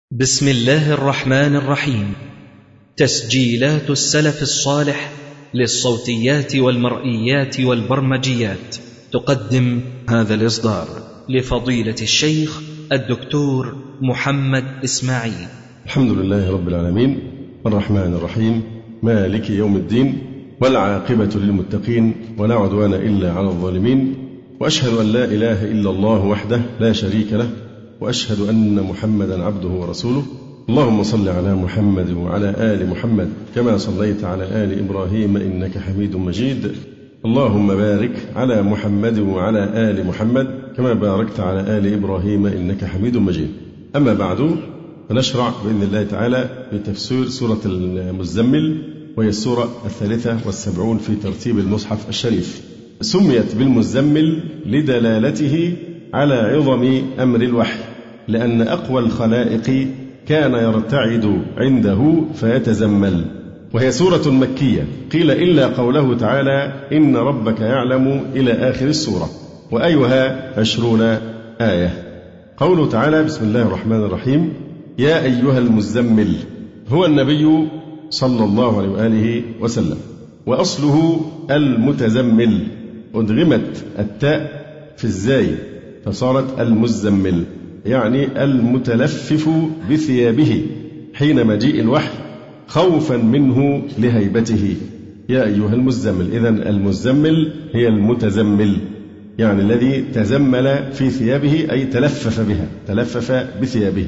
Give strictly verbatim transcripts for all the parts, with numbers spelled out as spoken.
بسم الله الرحمن الرحيم. تسجيلات السلف الصالح للصوتيات والمرئيات والبرمجيات تقدم هذا الإصدار لفضيلة الشيخ الدكتور محمد إسماعيل. الحمد لله رب العالمين الرحمن الرحيم مالك يوم الدين، والعاقبة للمتقين ولا عدوان إلا على الظالمين، وأشهد أن لا إله إلا الله وحده لا شريك له، وأشهد أن محمدا عبده ورسوله. اللهم صل على محمد وعلى آل محمد كما صليت على آل إبراهيم إنك حميد مجيد. اللهم بارك على محمد وعلى آل محمد كما باركت على آل إبراهيم إنك حميد مجيد. أما بعد، فنشرع بإذن الله تعالى بتفسير سورة المزمل، وهي السورة الثالثة والسبعون في ترتيب المصحف الشريف. سميت بالمزمل لدلالته على عظم أمر الوحي، لأن أقوى الخلائق كان يرتعد عنده فيتزمل. وهي سورة مكية، قيل إلا قوله تعالى إن ربك يعلم إلى آخر السورة، وأيها عشرون آية. قوله تعالى بسم الله الرحمن الرحيم يا أيها المزمل، هو النبي صلى الله عليه وآله وسلم، وأصله المتزمل، أدغمت التاء في الزاي فصارت المزمل، يعني المتلفف بثيابه حين مجيء الوحي خوفا منه لهيبته. يا أيها المزمل، إذن المزمل هي المتزمل، يعني الذي تزمل في ثيابه أي تلفف بها، تلفف بثيابه.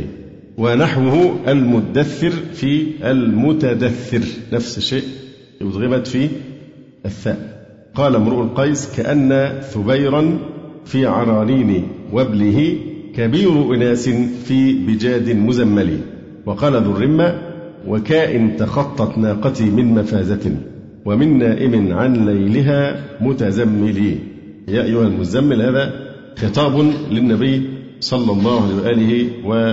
ونحوه المدثر في المتدثر، نفس الشيء، أدغمت في الثاء. قال امرؤ القيس كأن ثبيرا في عرانين وابله كبير أناس في بجاد مزمل. وقال ذو الرمة وكائن تخطت ناقتي من مفازة ومن نائم عن ليلها متزملي. يا أيها المزمل، هذا خطاب للنبي صلى الله عليه وآله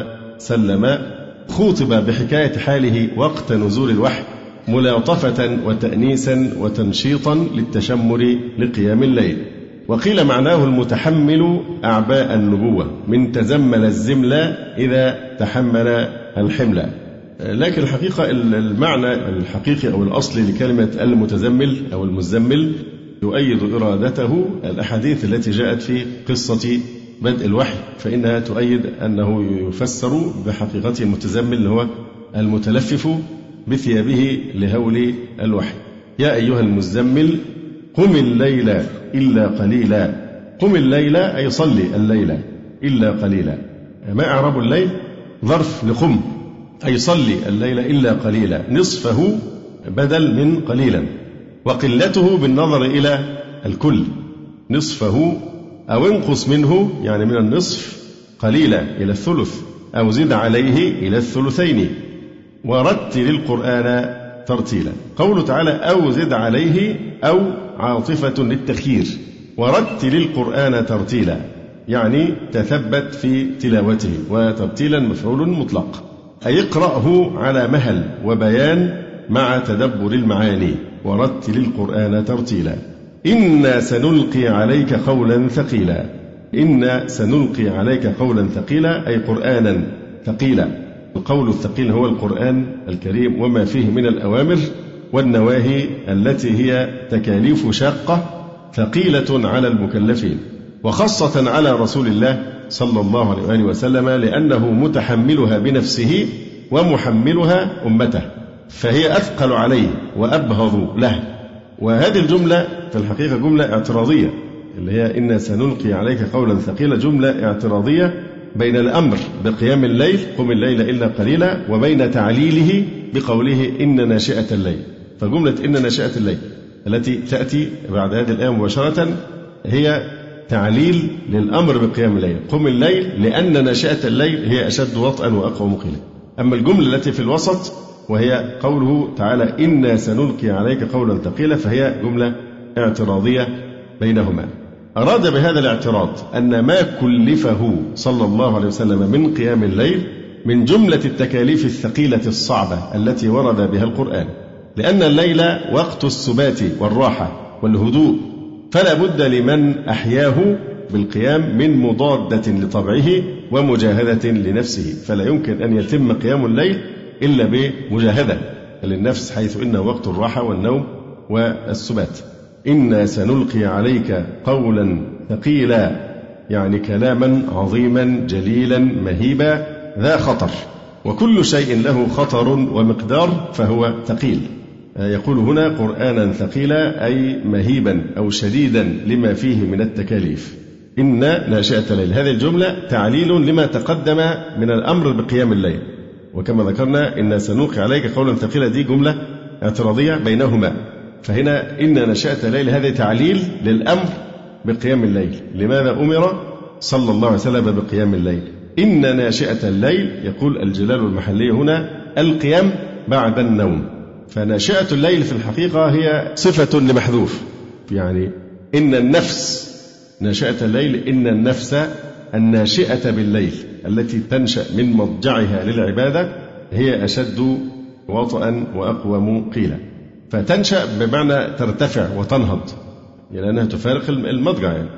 وسلم، خوطب بحكاية حاله وقت نزول الوحي ملاطفة وتأنيسا وتنشيطا للتشمر لقيام الليل. وقيل معناه المتحمل أعباء النبوة، من تزمل الزمل إذا تحمل الحمل. لكن الحقيقة المعنى الحقيقي أو الأصلي لكلمة المتزمل أو المزمل يؤيد إرادته الأحاديث التي جاءت في قصة بدء الوحي، فإنها تؤيد أنه يفسر بحقيقته المتزمل هو المتلفف بثيابه لهول الوحي. يا أيها المزمل قم الليل إلا قليلا. قم الليل أي صلي الليل إلا قليلا. ما إعراب الليل؟ ظرف لقم، أي صلي الليل إلا قليلا، نصفه بدل من قليلا، وقلته بالنظر إلى الكل، نصفه أو انقص منه، يعني من النصف قليلا إلى الثلث، أو زد عليه إلى الثلثين، ورتل القرآن ترتيلا. قوله تعالى أو زد عليه أو عاطفة للتخيير، ورتل القرآن ترتيلا يعني تثبت في تلاوته، وترتيلا مفعول مطلق، أي اقرأه على مهل وبيان مع تدبر المعاني. ورتل القرآن ترتيلا. إنا سنلقي عليك قولا ثقيلا. إنا سنلقي عليك قولا ثقيلا أي قرآنا ثقيلا. القول الثقيل هو القرآن الكريم وما فيه من الأوامر والنواهي التي هي تكاليف شاقة ثقيلة على المكلفين، وخاصة على رسول الله صلى الله عليه وآله وسلم، لأنه متحملها بنفسه ومحملها أمته، فهي أثقل عليه وأبهض له. وهذه الجملة في الحقيقة جملة اعتراضية، اللي هي إنا سنلقي عليك قولا ثقيلا، جملة اعتراضية بين الأمر بقيام الليل قم الليل إلا قليلا، وبين تعليله بقوله إن ناشئة الليل. فجملة إن ناشئة الليل التي تأتي بعد هذه الآية مباشرة هي تعليل للأمر بقيام الليل، قم الليل، لأن ناشئة الليل هي أشد وطئا وأقوى مقيلا. أما الجملة التي في الوسط وهي قوله تعالى إنا سنلقي عليك قولا ثقيلا، فهي جملة اعتراضية بينهما. أراد بهذا الاعتراض أن ما كلفه صلى الله عليه وسلم من قيام الليل من جملة التكاليف الثقيلة الصعبة التي ورد بها القرآن، لأن الليل وقت السبات والراحة والهدوء، فلا بد لمن أحياه بالقيام من مضادة لطبعه ومجاهدة لنفسه، فلا يمكن أن يتم قيام الليل إلا بمجاهدة للنفس، حيث إنه وقت الراحة والنوم والسبات. إنا سنلقي عليك قولا ثقيلا، يعني كلاما عظيما جليلا مهيبا ذا خطر، وكل شيء له خطر ومقدار فهو ثقيل. يقول هنا قرآنا ثقيلا أي مهيبا أو شديدا لما فيه من التكاليف. إن ناشئة الليل، هذه الجملة تعليل لما تقدم من الأمر بقيام الليل، وكما ذكرنا إن سنلقي عليك قولا ثقيلا دي جملة اعتراضية بينهما، فهنا إن ناشئة الليل هذا تعليل للأمر بقيام الليل. لماذا أمر صلى الله عليه وسلم بقيام الليل؟ إن ناشئة الليل، يقول الجلال المحلي هنا القيام بعد النوم، فناشئة الليل في الحقيقة هي صفة لمحذوف، يعني إن النفس ناشئة الليل، إن النفس الناشئة بالليل التي تنشأ من مضجعها للعبادة هي أشد وطئا وأقوم قيلا، فتنشأ بمعنى ترتفع وتنهض، يعني أنها تفارق المضجع، يعني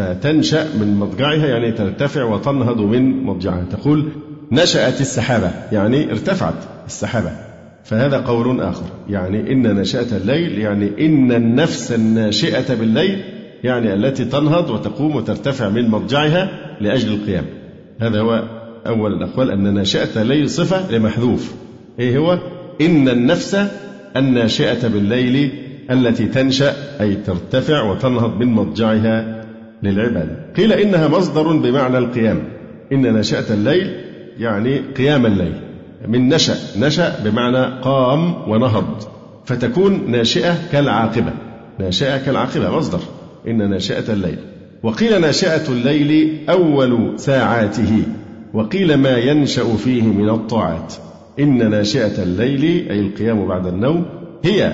فتنشأ من مضجعها يعني ترتفع وتنهض من مضجعها. تقول نشأت السحابة يعني ارتفعت السحابة، فهذا قول آخر، يعني إن نشأة الليل يعني إن النفس الناشئة بالليل، يعني التي تنهض وتقوم وترتفع من مضجعها لأجل القيام. هذا هو أول الأقوال، أن ناشئة الليل صفة لمحذوف. إيه هو؟ إن النفس الناشئة بالليل التي تنشأ أي ترتفع وتنهض من مضجعها للعبادة. قيل إنها مصدر بمعنى القيام، إن ناشئة الليل يعني قيام الليل، من نشأ، نشأ بمعنى قام ونهض، فتكون ناشئة كالعاقبة، ناشئة كالعاقبة مصدر إن ناشئة الليل. وقيل ناشئة الليل أول ساعاته، وقيل ما ينشأ فيه من الطاعات. إن ناشئة الليل أي القيام بعد النوم هي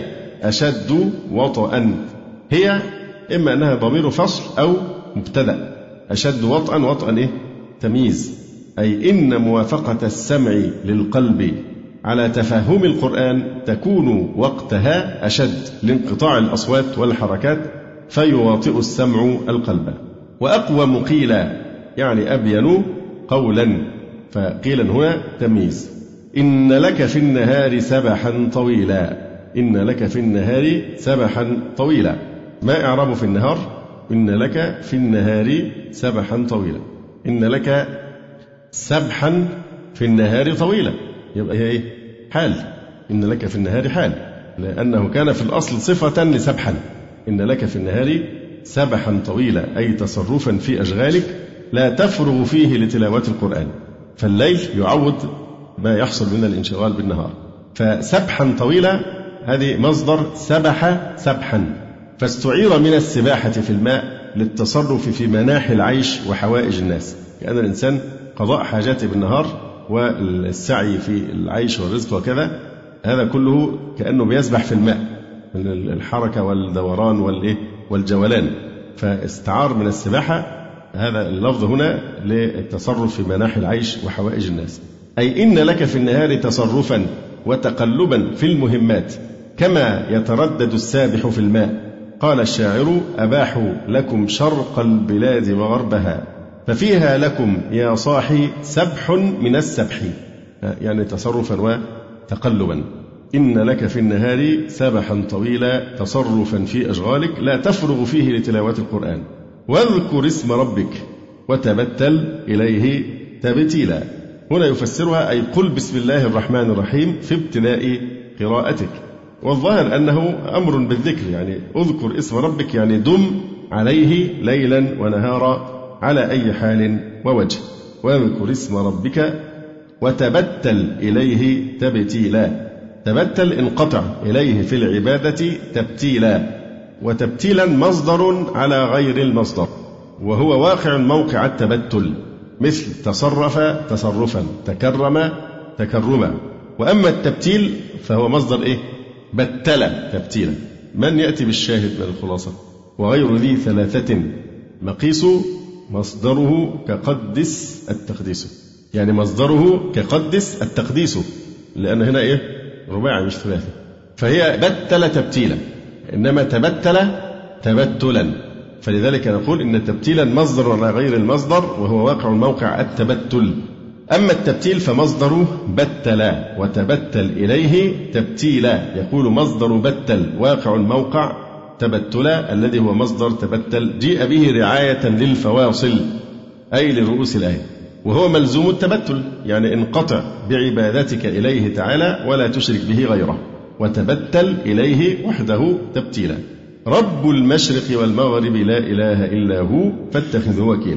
أشد وطئا، هي إما أنها ضمير فصل أو مبتدأ. أشد وطئا، وطئا إيه؟ تمييز، أي إن موافقة السمع للقلب على تفهم القرآن تكون وقتها أشد لانقطاع الأصوات والحركات، فيواطئ السمع القلب. وأقوم قيل يعني أبين قولا، فقيلا هنا تمييز. إن لك في النهار سبحا طويلا، إن لك في النهار سبحا طويلا. ما إعراب في النهار؟ إن لك في النهار سبحا طويلا، إن لك سبحا في النهار طويلا، يبقى هي إيه؟ حال، إن لك في النهار حال، لأنه كان في الأصل صفة لسبحا. إن لك في النهار سبحا طويلا أي تصرفا في أشغالك لا تفرغ فيه لتلاوة القرآن، فالليل يعوض ما يحصل من الانشغال بالنهار. فسبحا طويلا هذه مصدر سبح سبحا، فاستعير من السباحة في الماء للتصرف في مناحي العيش وحوائج الناس، كأن الإنسان قضاء حاجاته بالنهار والسعي في العيش والرزق وكذا، هذا كله كأنه بيسبح في الماء من الحركة والدوران والإيه والجولان، فاستعار من السباحة هذا اللفظ هنا للتصرف في مناحي العيش وحوائج الناس. أي إن لك في النهار تصرفا وتقلبا في المهمات كما يتردد السابح في الماء. قال الشاعر أباحوا لكم شرق البلاد وغربها، ففيها لكم يا صاحي سبح من السبح، يعني تصرفا وتقلبا. إن لك في النهار سبحا طويلا تصرفا في أشغالك لا تفرغ فيه لتلاوة القرآن. واذكر اسم ربك وتبتل إليه تبتيلا. هنا يفسرها أي قل بسم الله الرحمن الرحيم في ابتداء قراءتك، والظاهر أنه أمر بالذكر، يعني اذكر اسم ربك يعني دم عليه ليلا ونهارا على أي حال ووجه. واذكر اسم ربك وتبتل إليه تبتيلا، تبتل انقطع إليه في العبادة تبتيلا، وتبتيلا مصدر على غير المصدر، وهو واقع موقع التبتل، مثل تصرف تصرفا، تكرم تكرما. وأما التبتيل فهو مصدر إيه؟ بتل تبتيلا. من يأتي بالشاهد من الخلاصة؟ وغير ذي ثلاثة مقيس مصدره كقدس التقديس، يعني مصدره كقدس التقديس، لأن هنا إيه؟ رباعي مش ثلاثي، فهي بتل تبتيلا، إنما تبتل تبتلا، فلذلك نقول إن التبتيل المصدر ولا غير المصدر، وهو واقع الموقع التبتل. أما التبتيل فمصدره بتلا، وتبتل إليه تبتيلا. يقول مصدر بتل واقع الموقع تبتلا الذي هو مصدر تبتل، جيء به رعاية للفواصل أي لرؤوس الآية، وهو ملزوم التبتل، يعني انقطع بعبادتك إليه تعالى ولا تشرك به غيره، وتبتل إليه وحده تبتيلا. رب المشرق والمغرب لا إله إلا هو فاتخذه وكيلا.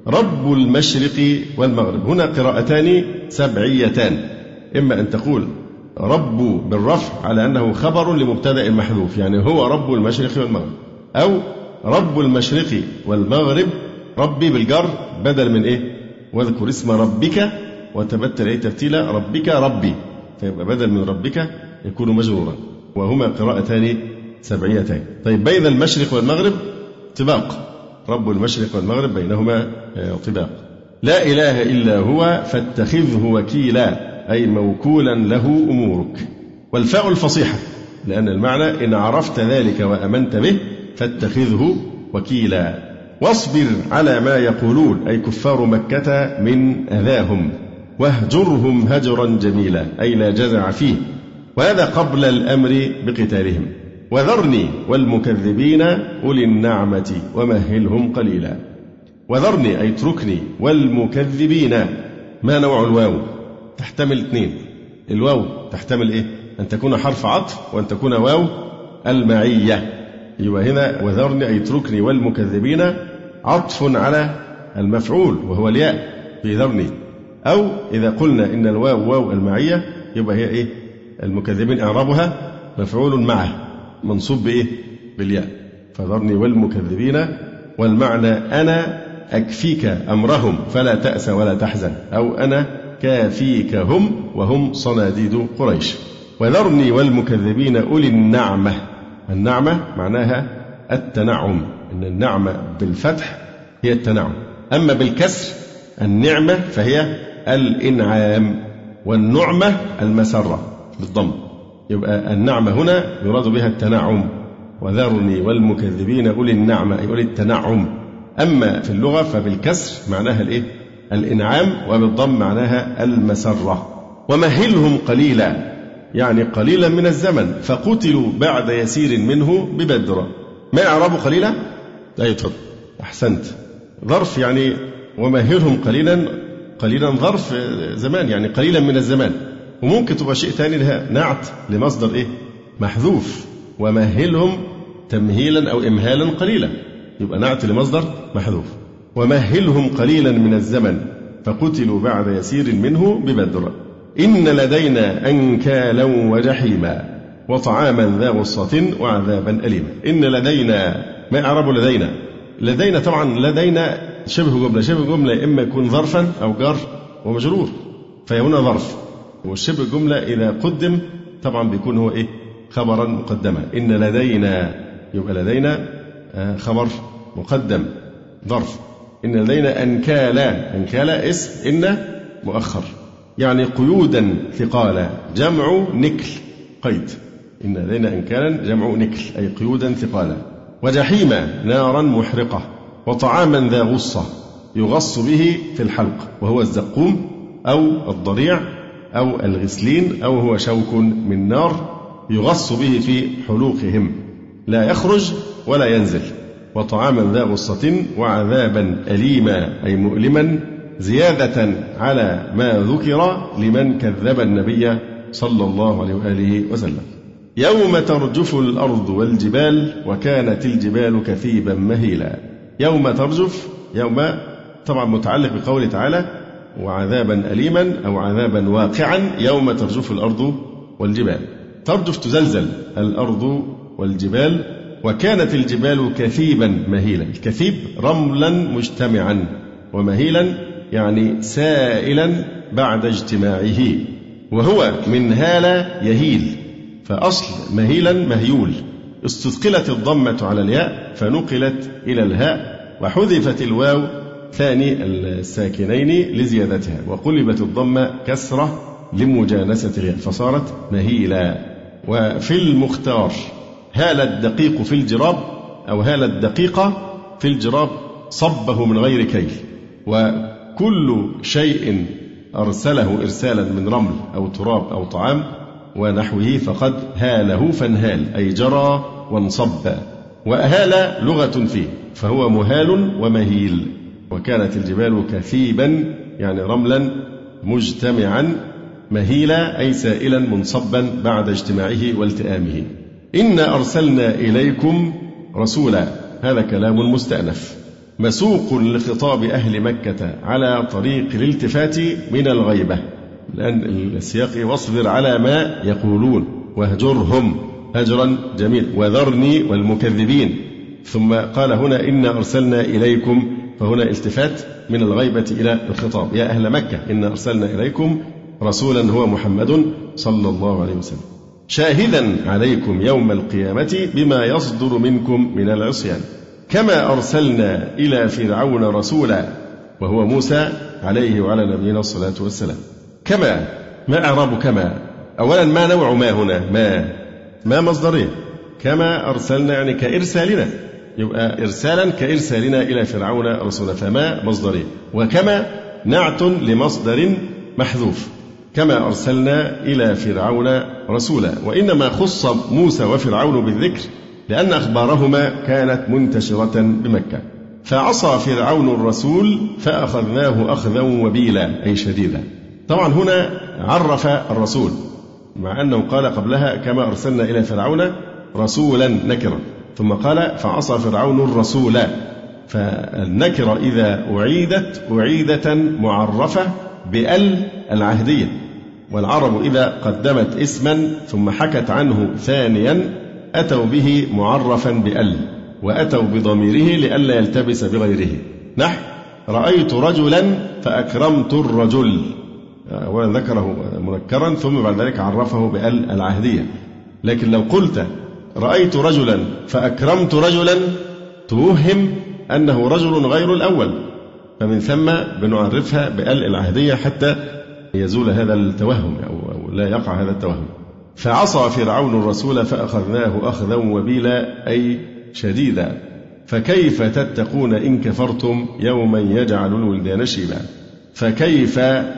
رب المشرق والمغرب، هنا قراءتان سبعيتان، إما أن تقول رب بالرفع على أنه خبر لمبتدأ محذوف، يعني هو رب المشرق والمغرب، أو رب المشرق والمغرب ربي بالجر بدل من إيه؟ واذكر اسم ربك وتبتل إيه تبتيلا ربك ربي، فيبقى بدل من ربك يكون مجرورا. وهما قراءتان سبعيتان. طيب بين المشرق والمغرب طباق، رب المشرق والمغرب بينهما طباق. لا إله إلا هو فاتخذه وكيلا، أي موكولا له أمورك. والفاء الفصيحة، لأن المعنى إن عرفت ذلك وأمنت به فاتخذه وكيلا. واصبر على ما يقولون، أي كفار مكة من أذاهم. واهجرهم هجرا جميلا، أي لا جزع فيه، وهذا قبل الأمر بقتالهم. وذرني والمكذبين أولي النعمة ومهلهم قليلا. وذرني أي اتركني، والمكذبين ما نوع الواو؟ تحتمل اثنين. الواو تحتمل إيه؟ أن تكون حرف عطف وأن تكون واو المعية. يبقى هنا وذرني أي اتركني والمكذبين عطف على المفعول وهو الياء في ذرني، أو إذا قلنا إن الواو واو المعية يبقى هي إيه؟ المكذبين إعرابها مفعول معه منصوب بإيه؟ بالياء. فذرني والمكذبين، والمعنى أنا أكفيك أمرهم فلا تأس ولا تحزن، أو أنا كافيك هم وهم صناديد قريش. وذرني والمكذبين أولي النعمة. النعمة معناها التنعم، إن النعمة بالفتح هي التنعم، أما بالكسر النعمة فهي الإنعام، والنعمة المسرة بالضم. يبقى النعمة هنا يراد بها التنعم. وذرني والمكذبين أولي النعمة أي أولي التنعم. أما في اللغة فبالكسر معناها الإيه؟ الإنعام، وبالضم معناها المسرة. ومهلهم قليلا، يعني قليلا من الزمن، فقتلوا بعد يسير منه ببدر. ما إعراب قليلا؟ لا يتفضل. أحسنت. ظرف يعني ومهلهم قليلا، قليلا ظرف زمان يعني قليلا من الزمان، وممكن تبقى شيء ثاني لها نعت لمصدر إيه؟ محذوف. ومهلهم تمهيلا أو إمهالا قليلا، يبقى نعت لمصدر محذوف. ومهلهم قليلا من الزمن فقتلوا بعد يسير منه ببدر. إن لدينا أنكالا وجحيما وطعاما ذا غصة وعذابا أليما. إن لدينا، ما إعراب لدينا؟ لدينا طبعا لدينا شبه جملة، شبه جملة إما يكون ظرفا أو جار ومجرور، فهنا ظرف. والشبه جملة إذا قدم طبعا بيكون هو إيه؟ خبرا مقدما. إن لدينا يبقى لدينا خبر مقدم ظرف. إن لدينا أنكالا، أنكالا اسم إن مؤخر، يعني قيودا ثقالا، جمع نكل قيد. إن لدينا أنكالا جمع نكل أي قيودا ثقالا. وجحيما نارا محرقة. وطعاما ذا غصة يغص به في الحلق، وهو الزقوم أو الضريع أو الغسلين، أو هو شوك من نار يغص به في حلوقهم، لا يخرج ولا ينزل. وطعاما ذا غصة وعذابا أليما أي مؤلما، زيادة على ما ذكر لمن كذب النبي صلى الله عليه وآله وسلم. يوم ترجف الأرض والجبال وكانت الجبال كثيبا مهيلا. يوم ترجف، يوم طبعا متعلق بقوله تعالى وعذابا أليما أو عذابا واقعا. يوم ترجف الأرض والجبال، ترجف تزلزل الأرض والجبال. وكانت الجبال كثيبا مهيلا. الكثيب رملا مجتمعا، ومهيلا يعني سائلا بعد اجتماعه، وهو من هال يهيل، فأصل مهيلا مهيول. استثقلت الضمة على الياء فنقلت إلى الهاء، وحذفت الواو ثاني الساكنين لزيادتها، وقلبت الضمة كسرة لمجانسة الياء فصارت مهيلا. وفي المختار هال الدقيق في الجراب، أو هال الدقيقة في الجراب صبه من غير كيل، وكل شيء أرسله إرسالا من رمل أو تراب أو طعام ونحوه فقد هاله فانهال، أي جرى وانصب. وأهال لغة فيه، فهو مهال ومهيل. وكانت الجبال كثيبا يعني رملا مجتمعا، مهيلا أي سائلا منصبا بعد اجتماعه والتئامه. إنا أرسلنا إليكم رسولا، هذا كلام مستأنف مسوق لخطاب أهل مكة على طريق الالتفات من الغيبة، لأن السياق واصبر على ما يقولون واهجرهم هجرا جميل وذرني والمكذبين. ثم قال هنا إنا أرسلنا إليكم، فهنا التفات من الغيبة إلى الخطاب، يا أهل مكة إنا أرسلنا إليكم رسولا هو محمد صلى الله عليه وسلم شاهدا عليكم يوم القيامة بما يصدر منكم من العصيان، كما أرسلنا إلى فرعون رسولا وهو موسى عليه وعلى نبينا الصلاة والسلام. كما، ما إعراب كما؟ أولا ما نوع ما هنا؟ ما ما مصدرين، كما أرسلنا يعني كإرسالنا، يبقى إرسالا كإرسالنا إلى فرعون رسولا، فما مصدرين، وكما نعت لمصدر محذوف، كما أرسلنا إلى فرعون رسولا. وإنما خص موسى وفرعون بالذكر لأن أخبارهما كانت منتشرة بمكة. فعصى فرعون الرسول فأخذناه أخذا وبيلا أي شديدا. طبعا هنا عرف الرسول، مع أنه قال قبلها كما أرسلنا إلى فرعون رسولا نكرا، ثم قال فعصى فرعون الرسول. فالنكرة إذا أعيدت أعيدت معرفة بأل العهدية، والعرب إذا قدمت اسما ثم حكت عنه ثانيا أتوا به معرفا بأل، وأتوا بضميره لئلا يلتبس بغيره. نحو رأيت رجلا فأكرمت الرجل، أولا ذكره منكرا ثم بعد ذلك عرفه بأل العهدية. لكن لو قلت رأيت رجلا فأكرمت رجلا توهم أنه رجل غير الأول، فمن ثم بنعرفها بأل العهدية حتى يزول هذا التوهم أو لا يقع هذا التوهم. فعصى فرعون الرسول فأخذناه أخذا وبيلا أي شديدا. فكيف تتقون إن كفرتم يوما يجعل الولدان شيبا. فكيف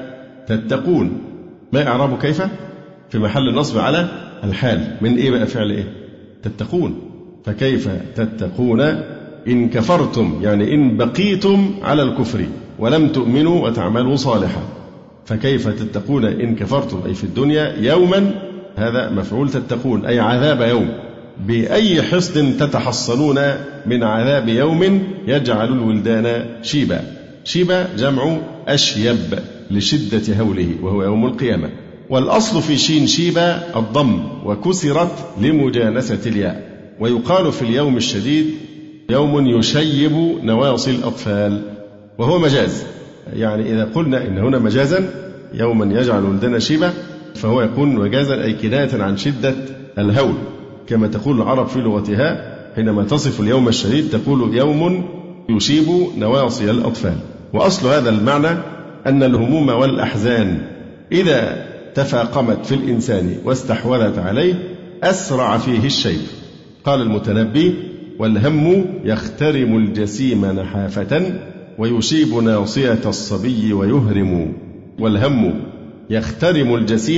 تتقون، ما إعراب كيف؟ في محل النصب على الحال، من إيه بقى؟ فعل إيه؟ تتقون. فكيف تتقون إن كفرتم يعني إن بقيتم على الكفر ولم تؤمنوا وتعملوا صالحا. فكيف تتقون إن كفرتم أي في الدنيا يوما، هذا مفعول تتقون أي عذاب يوم. بأي حصن تتحصنون من عذاب يوم يجعل الولدان شيبا. شيبا جمع أشيب لشدة هوله وهو يوم القيامة. والأصل في شين شيبا الضم، وكسرت لمجانسة الياء. ويقال في اليوم الشديد يوم يشيب نواصي الأطفال، وهو مجاز. يعني إذا قلنا إن هنا مجازا يوما يجعل الولدان شيبا فهو يكون مجازا أي كناية عن شدة الهول، كما تقول العرب في لغتها حينما تصف اليوم الشديد تقول يوم يشيب نواصي الأطفال. وأصل هذا المعنى أن الهموم والأحزان إذا تفاقمت في الإنسان واستحوذت عليه أسرع فيه الشيب. قال المتنبي والهم يخترم الجسيم نحافة ويشيب ناصية الصبي ويهرم. والهم يخترم الجسيم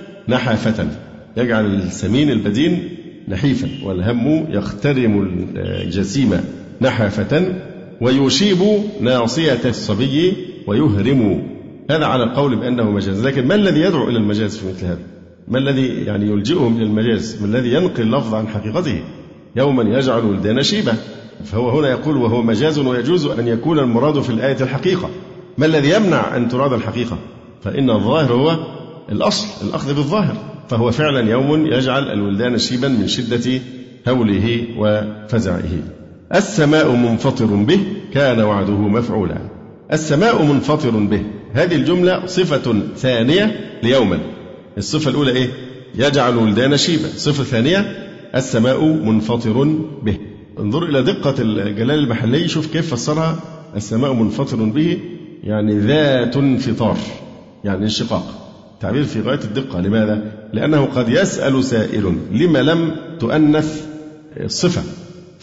نحافة، يجعل السمين البدين نحيفا، والهم يخترم الجسيم نحافة ويشيب ناصية الصبي ويهرم. هذا على القول بأنه مجاز. لكن ما الذي يدعو إلى المجاز في مثل هذا؟ ما الذي يعني يلجئهم إلى المجاز؟ ما الذي ينقل اللفظ عن حقيقته؟ يوما يجعل الولدان شيبا، فهو هنا يقول وهو مجاز ويجوز أن يكون المراد في الآية الحقيقة. ما الذي يمنع أن تراد الحقيقة؟ فإن الظاهر هو الأصل، الأخذ بالظاهر. فهو فعلا يوم يجعل الولدان شيبا من شدة هوله وفزعه. السماء منفطر به كان وعده مفعولا. السماء منفطر به، هذه الجملة صفة ثانية ليوما. الصفة الأولى إيه؟ يجعل الولدان شيبا. الصفة الثانية السماء منفطر به. انظر إلى دقة الجلال المحلي، شوف كيف فسرها. السماء منفطر به يعني ذات انفطار، يعني انشقاق. تعبير في غاية الدقة. لماذا؟ لأنه قد يسأل سائل لما لم تؤنث الصفة،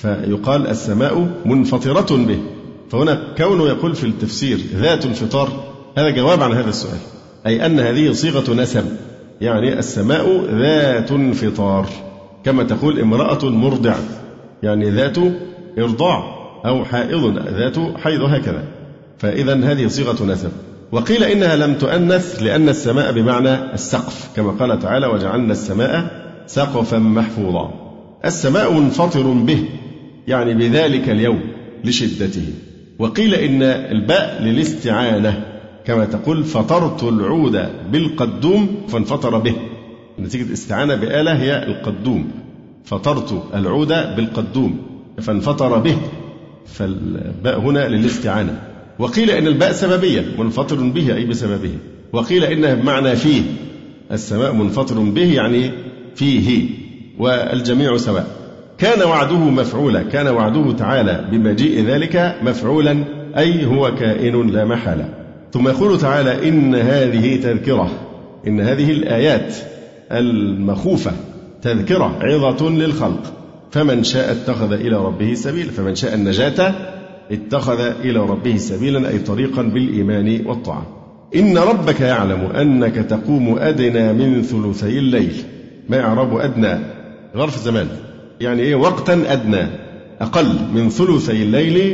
فيقال السماء منفطرة به. فهنا كونه يقول في التفسير ذات انفطار هذا جواب عن هذا السؤال، أي أن هذه صيغة نسب، يعني السماء ذات انفطار، كما تقول امرأة مرضع يعني ذات إرضاع، أو حائض ذات حيض، هكذا. فإذا هذه صيغة نسب. وقيل إنها لم تؤنث لأن السماء بمعنى السقف، كما قال تعالى وجعلنا السماء سقفا محفوظا. السماء منفطر به يعني بذلك اليوم لشدته. وقيل إن الباء للاستعانة، كما تقول فطرت العود بالقدوم فانفطر به، نتيجة استعانة بآلة هي القدوم، فطرت العود بالقدوم فانفطر به، فالباء هنا للاستعانة. وقيل إن الباء سببية منفطر به أي بسببه. وقيل إنها بمعنى فيه، السماء منفطر به يعني فيه، والجميع سواء. كان وعده مفعولا، كان وعده تعالى بمجيء ذلك مفعولا، أي هو كائن لا محالة. ثم يقول تعالى إن هذه تذكرة، إن هذه الآيات المخوفة تذكرة عظة للخلق، فمن شاء اتخذ إلى ربه سبيل، فمن شاء النجاة اتخذ إلى ربه سبيلا، أي طريقا بالإيمان والطاعة. إن ربك يعلم أنك تقوم أدنى من ثلثي الليل. ما إعراب أدنى؟ ظرف زمان، يعني إيه وقتا أدنى، أقل من ثلثي الليل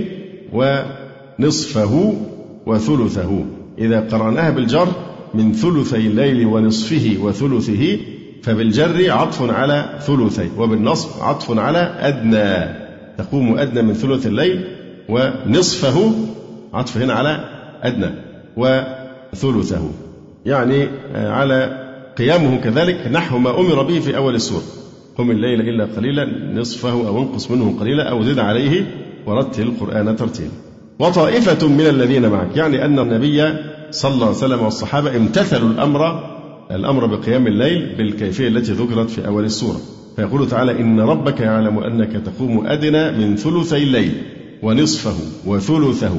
ونصفه وثلثه. إذا قرأناها بالجر من ثلثي الليل ونصفه وثلثه، فبالجر عطف على ثلثي، وبالنصب عطف على أدنى، تقوم أدنى من ثلث الليل، ونصفه عطف هنا على أدنى، وثلثه يعني على قيامه كذلك نحو ما أمر به في أول السورة، قم الليل إلا قليلا نصفه أو انقص منه قليلا أو زد عليه ورتل القرآن ترتيلا. وطائفة من الذين معك، يعني أن النبي صلى الله عليه وسلم والصحابة امتثلوا الأمر الأمر بقيام الليل بالكيفية التي ذكرت في أول السورة. فيقول تعالى إن ربك يعلم أنك تقوم أدنى من ثلثي الليل ونصفه وثلثه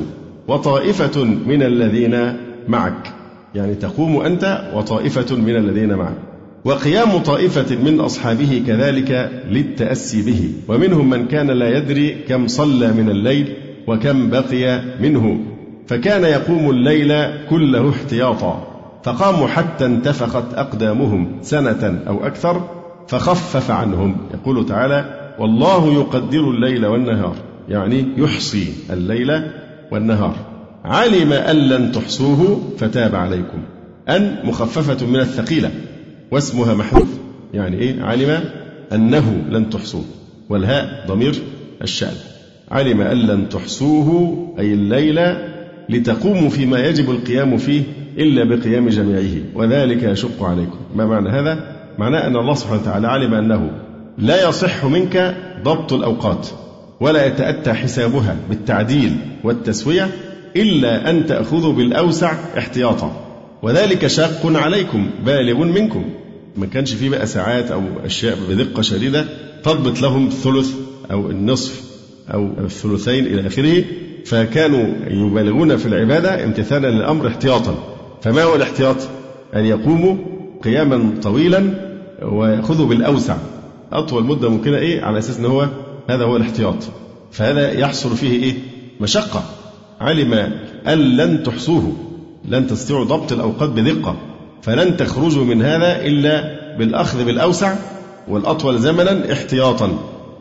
وطائفة من الذين معك، يعني تقوم أنت وطائفة من الذين معك. وقيام طائفة من أصحابه كذلك للتأسي به، ومنهم من كان لا يدري كم صلى من الليل وكم بقي منه، فكان يقوم الليل كله احتياطا، فقاموا حتى انتفخت أقدامهم سنة أو أكثر فخفف عنهم. يقول تعالى والله يقدر الليل والنهار، يعني يحصي الليل والنهار. علم أن لن تحصوه فتاب عليكم، أن مخففة من الثقيلة واسمها محذوف، يعني إيه؟ علم أنه لن تحصوه، والهاء ضمير الشأن. علم أن لن تحصوه أي الليل لتقوموا فيما يجب القيام فيه إلا بقيام جميعه، وذلك يشق عليكم. ما معنى هذا؟ معناه أن الله سبحانه وتعالى علم أنه لا يصح منك ضبط الأوقات ولا يتأتى حسابها بالتعديل والتسوية إلا أن تأخذوا بالأوسع احتياطا، وذلك شاق عليكم بالغ منكم. ما كانش فيه بقى ساعات أو أشياء بدقة شديدة تضبط لهم الثلث أو النصف أو الثلثين إلى آخره، فكانوا يبالغون في العبادة امتثالا للأمر احتياطا. فما هو الاحتياط؟ أن يقوموا قياما طويلا ويأخذوا بالأوسع أطول مدة ممكنة، إيه على أساس أنه هو هذا هو الاحتياط. فهذا يحصل فيه إيه؟ مشقة. علم أن لن تحصوه، لن تستطيعوا ضبط الأوقات بدقة، فلن تخرجوا من هذا إلا بالأخذ بالأوسع والأطول زمنا احتياطا،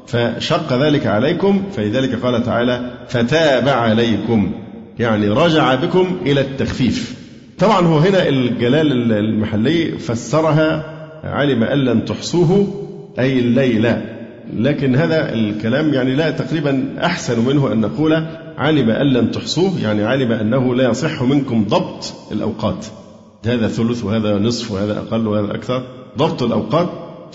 فشق ذلك عليكم. فلذلك قال تعالى فتاب عليكم، يعني رجع بكم إلى التخفيف. طبعا هو هنا الجلال المحلي فسرها علم أن لن تحصوه أي الليل، لكن هذا الكلام يعني لا تقريبا أحسن منه أن نقول علم أن لن تحصوه، يعني علم أنه لا يصح منكم ضبط الأوقات، هذا ثلث وهذا نصف وهذا أقل وهذا أكثر، ضبط الأوقات،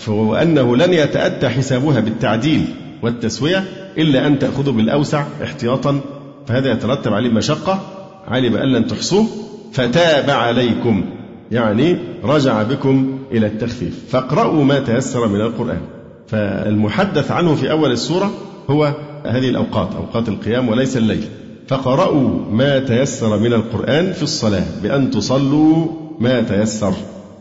وأنه لن يتأتى حسابها بالتعديل والتسوية إلا أن تأخذوا بالأوسع احتياطا، فهذا يترتب عليه مشقة. علم أن لن تحصوه فتاب عليكم، يعني رجع بكم إلى التخفيف. فاقرأوا ما تيسر من القرآن. فالمحدث عنه في أول السورة هو هذه الأوقات، أوقات القيام وليس الليل. فقرأوا ما تيسر من القرآن في الصلاة بأن تصلوا ما تيسر،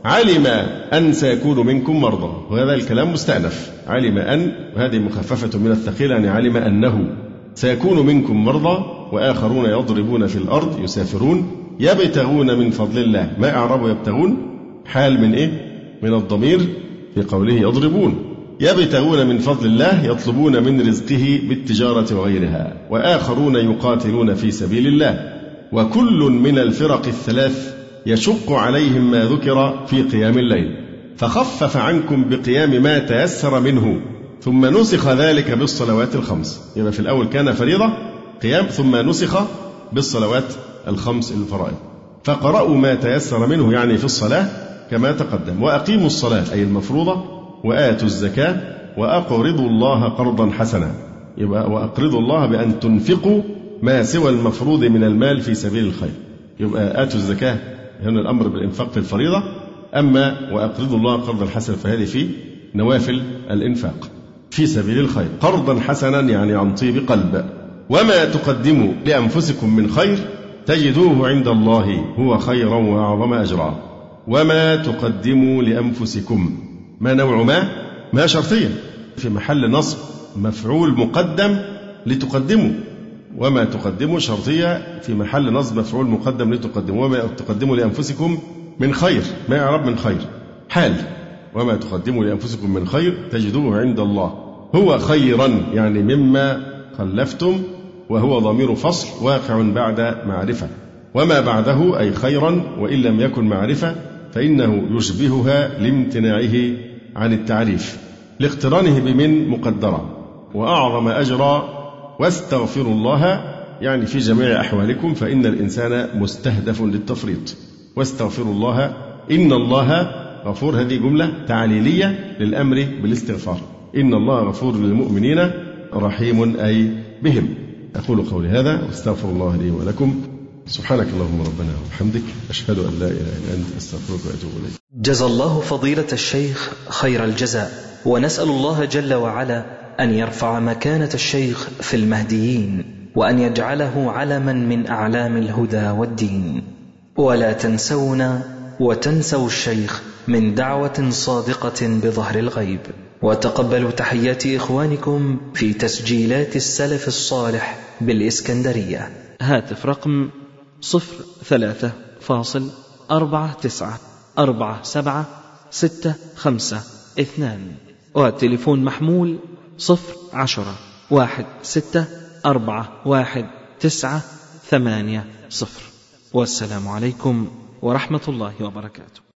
علم أن سيكون منكم مرضى، وهذا الكلام مستأنف. علم أن، وهذه مخففة من الثقيل، يعني علم أنه سيكون منكم مرضى وآخرون يضربون في الأرض يسافرون يبتغون من فضل الله. ما أعرب يبتغون؟ حال من إيه؟ من الضمير في قوله يضربون. يبتغون من فضل الله، يطلبون من رزقه بالتجارة وغيرها. وآخرون يقاتلون في سبيل الله. وكل من الفرق الثلاث يشق عليهم ما ذكر في قيام الليل، فخفف عنكم بقيام ما تيسر منه، ثم نسخ ذلك بالصلوات الخمس. يبقى في الأول كان فريضة قيام، ثم نسخ بالصلوات الخمس الفرائض. فقرأوا ما تيسر منه، يعني في الصلاة كما تقدم. وأقيموا الصلاة أي المفروضة، وآتوا الزكاة، وأقرضوا الله قرضا حسنا. يبقى وأقرضوا الله بأن تنفقوا ما سوى المفروض من المال في سبيل الخير. يبقى آتوا الزكاة هنا الأمر بالإنفاق في الفريضة، أما وأقرضوا الله قرضا حسنا فهذه في نوافل الإنفاق في سبيل الخير. قرضا حسنا يعني عن طيب قلب. وما تقدموا لأنفسكم من خير تجدوه عند الله هو خيرا وأعظم أجرا. وما تقدموا لأنفسكم، ما نوع ما؟ ما شرطية في محل نصب مفعول مقدم لتقدموا. وما تقدموا شرطية في محل نصب مفعول مقدم لتقدموا. وما تقدموا لأنفسكم من خير، ما يعرب من خير؟ حال. وما تقدموا لأنفسكم من خير تجدوه عند الله هو خيرا، يعني مما خلفتم، وهو ضمير فصل واقع بعد معرفة. وما بعده أي خيرا، وإن لم يكن معرفة فإنه يشبهها لامتناعه عن التعريف لاقترانه بمن مقدرة. وأعظم أجرا. واستغفروا الله، يعني في جميع أحوالكم، فإن الإنسان مستهدف للتفريط. واستغفروا الله إن الله غفور. هذه جملة تعليلية للأمر بالاستغفار. إن الله غفور للمؤمنين رحيم أي بهم. أقول قولي هذا واستغفر الله لي ولكم. سبحانك اللهم ربنا وبحمدك، أشهد أن لا إله إلا أنت، أستغفرك وأتوب إليك. جزا الله فضيلة الشيخ خير الجزاء، ونسأل الله جل وعلا أن يرفع مكانة الشيخ في المهديين، وأن يجعله علما من أعلام الهدى والدين. ولا تنسونا وتنسوا الشيخ من دعوة صادقة بظهر الغيب. وتقبلوا تحيات إخوانكم في تسجيلات السلف الصالح بالإسكندرية. هاتف رقم صفر ثلاثة فاصل أربعة تسعة أربعة سبعة ستة خمسة اثنان، والتليفون محمول صفر عشرة واحد ستة أربعة واحد تسعة ثمانية صفر. والسلام عليكم ورحمة الله وبركاته.